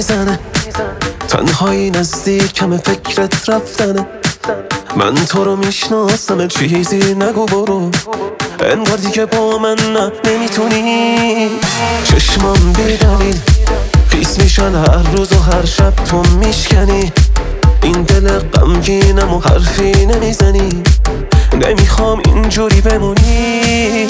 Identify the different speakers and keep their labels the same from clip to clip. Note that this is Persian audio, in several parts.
Speaker 1: میزنه، تنهایی نزدیکم فکرت رفتنه. من تو رو میشناسم، چیزی نگو برو، انگار دیگه با من نمیتونی. چشمام بی دلیل خیس میشن هر روز و هر شب تو میشکنی. این دل غمگینم و حرفی نمیزنی، نمیخوام اینجوری بمونی.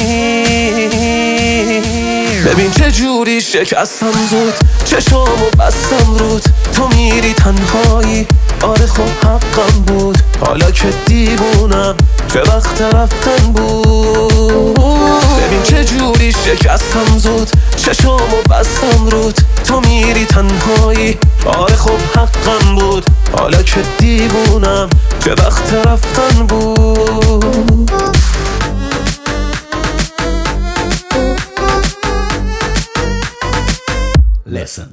Speaker 1: ببین چه جوری شکستم زود، چشامو بستم رود، تو میری تنهایی. آره خب حقم بود، حالا که دیوونم چه وقت رفتن بود. ببین چه جوری شکستم زود، چشامو بستم رود، تو میری تنهایی. آره خب حقم بود، حالا که دیوونم چه وقت رفتن بود.
Speaker 2: Listen.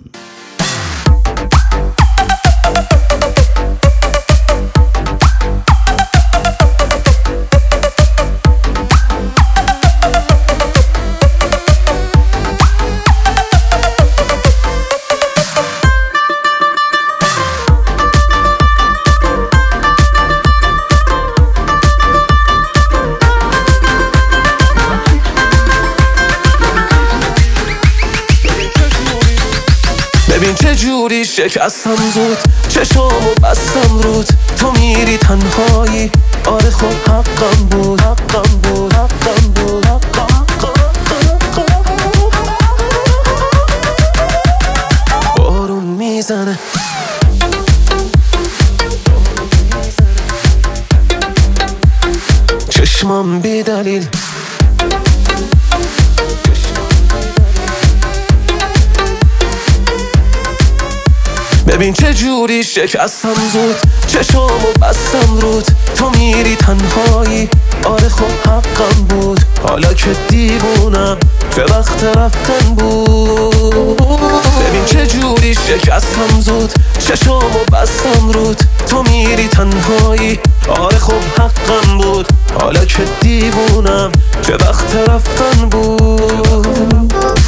Speaker 1: ببین چه جوری شکستم زود، چشامو بستم رود، تو میری تنهایی. آره خب حقم بود، حقم بود، حقم بود، بارون میزنه، چشمام بی دلیل ببین چه جوری شکستم زود، چشامو بستم رود، تو میری تنهایی. آره خب حقم بود، حالا که دیوونم چه وقت رفتن بود. ببین چه جوری شکستم زود، چشامو بستم رود، تو میری تنهایی. آره خب حقم بود، حالا که دیوونم چه وقت رفتن بود.